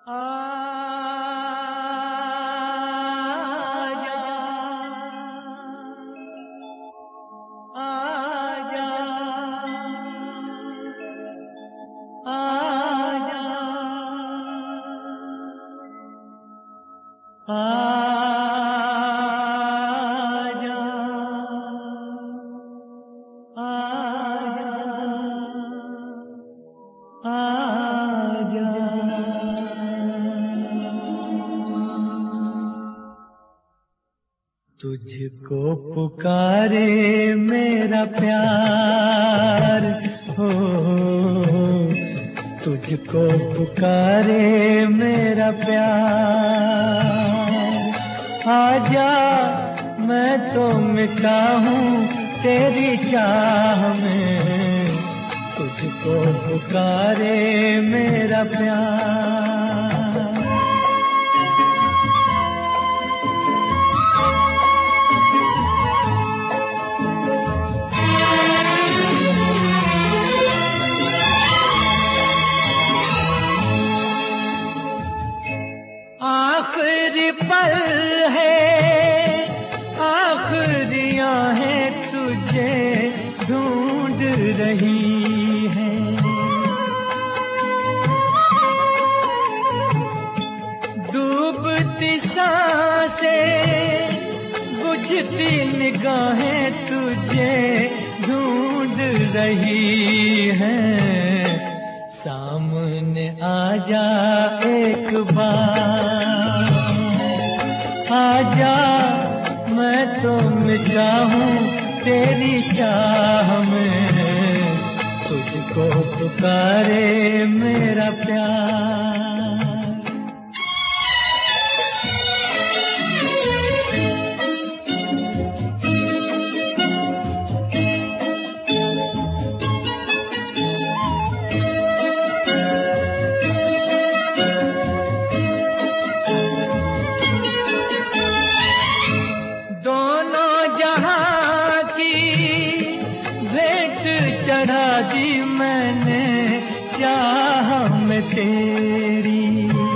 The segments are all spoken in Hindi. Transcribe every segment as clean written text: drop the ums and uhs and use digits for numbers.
आजा आजा आजा आजा आजा आजा। तुझको पुकारे मेरा प्यार हो, तुझको पुकारे मेरा प्यार। आजा मैं तो मिटा हूँ तेरी चाह में, तुझको पुकारे मेरा प्यार। आखिरी पल है, आखिरियां हैं तुझे ढूंढ रही हैं। डूबती सांसें, बुझती निगाहें तुझे ढूंढ रही हैं। सामने आजा एक बार, आजा मैं तो मिटा हूँ तेरी चाह में, तुझको पुकारे मेरा प्यार। चढ़ा दी मैंने चाह में तेरी,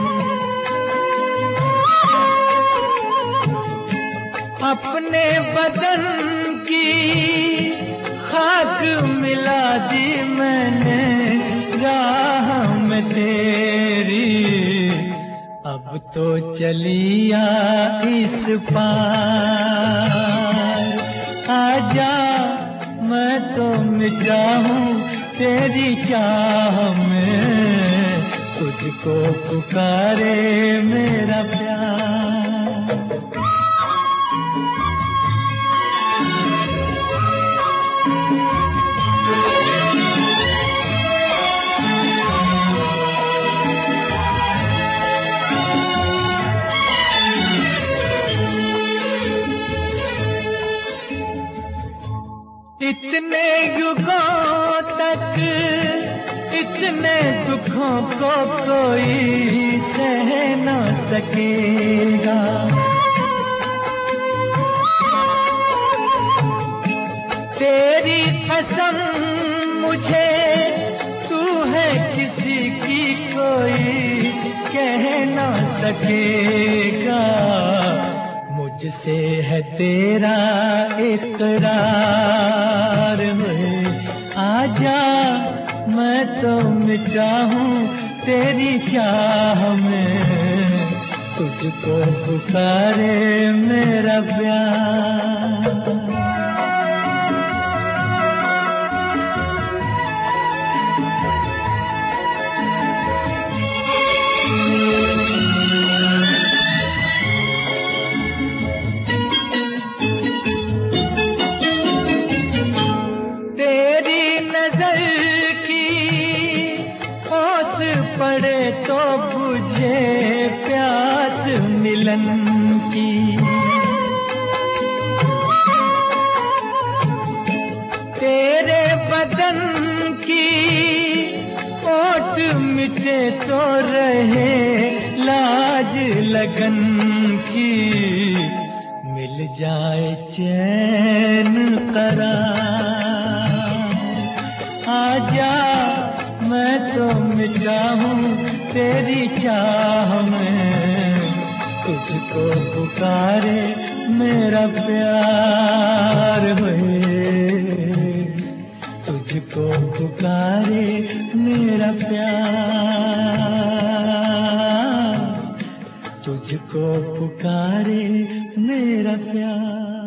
अपने बदन की खाक मिला दी मैंने राह में तेरी। अब तो चलिया इस पार, आजा मैं तो मिटा हूँ तेरी चाह में, तुझको पुकारे मेरा प्यार। इतने युगों तक इतने दुखों को कोई सह न सकेगा। तेरी कसम मुझे तू है किसी की कोई कह न सकेगा। मुझसे है तेरा इकरार है, आजा मैं तो मिटा हूँ तेरी चाह में, तुझको पुकारे मेरा प्यार। पड़े तो बुझे प्यास मिलन की, तेरे बदन की ओट मिटे तो रहे लाज लगन की। मिल जाए चैन करार, आजा मैं तो मिटा हूँ तेरी चाह में, तुझको पुकारे मेरा प्यार हुए, तुझको पुकारे मेरा प्यार, तुझको पुकारे मेरा प्यार।